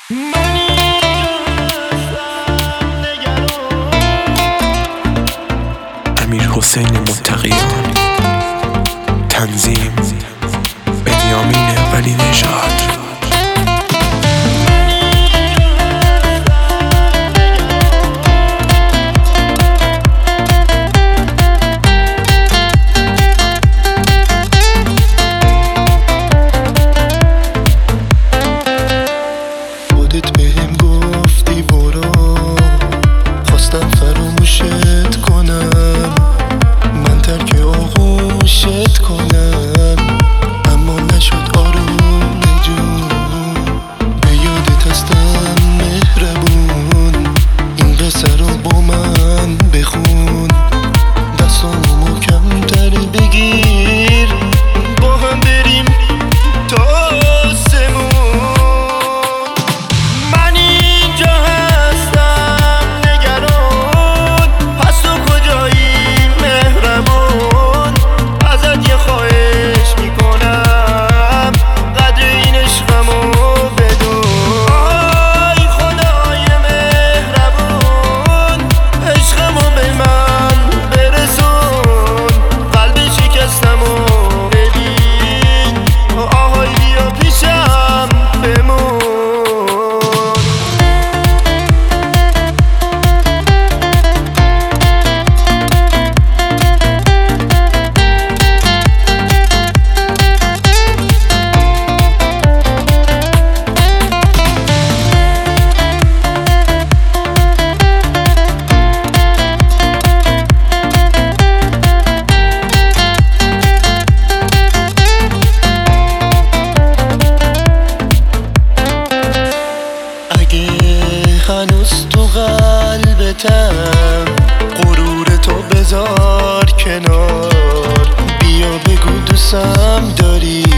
امیرحسین متقیان، تنظیم بنیامین ولی نژاد. خودت بهم گفتی برو، خواستم فراموشت کنم، من ترک آغوشت کنم، اما نشد آروم جون. به یادت هستم مهربون، این قصه رو با من بخون، دستامو محکم‌تر بگیر، با هم بریم تا آسمون. من اینجا هستم نگران، پس تو کجایی مهربون؟ ازت یه خواهش میکنم، قدر این عشقمو بدون. آی خدای مهربون، عشقمو به من برسون، قلب شکستمو ببین، آهای بیا پیشم بمون. اگه هنوز تو قلبتم، غرور تو بذار کنار، بیا بگو دوستم داری،